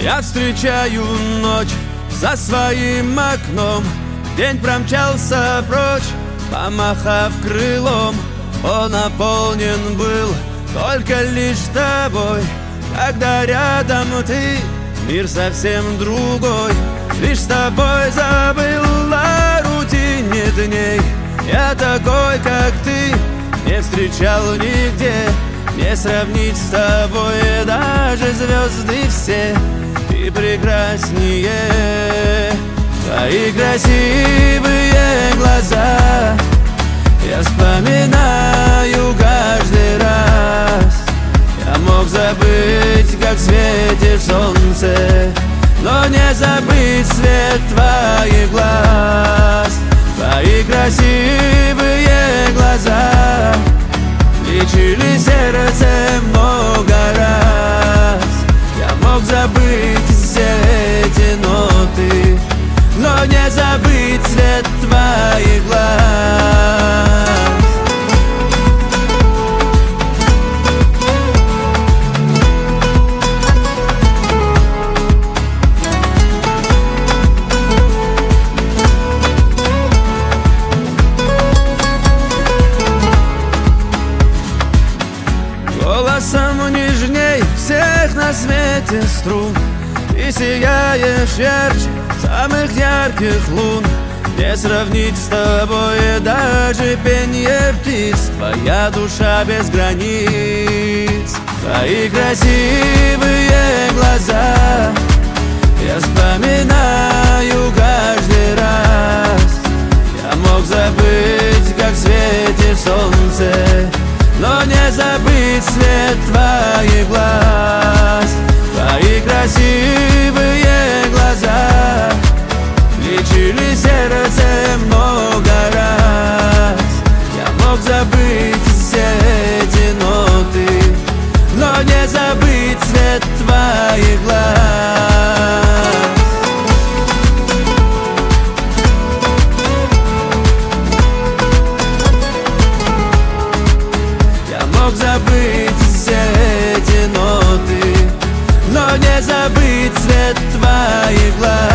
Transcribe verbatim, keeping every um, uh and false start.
Я встречаю ночь за своим окном. День промчался прочь, помахав крылом. Он наполнен был только лишь тобой. Когда рядом ты, мир совсем другой. Лишь с тобой забыл о рутине дней. Я такой, как ты, не встречал нигде. Не сравнить с тобой даже звезды все. Ты прекраснее. Твои красивые глаза я вспоминаю каждый раз. Я мог забыть, как светит солнце, но не забыть свет твоих глаз. Твои красивые глаза лечили сердце много раз. Я мог забыть все эти ноты, но не забыть цвет твоих глаз. Голосом нежней всех на свете струн. Ты сияешь ярче самых ярких лун. Не сравнить с тобой даже пенье птиц. Твоя душа без границ. Твои красивые глаза я вспоминаю каждый раз. Я мог забыть, как светит солнце, но не забыть свет твоих глаз. Твои красивые глаза лечили сердце много раз. Я мог забыть все эти ноты, но не забыть цвет твоих глаз. Мог забыть все эти ноты, но не забыть цвет твоих глаз.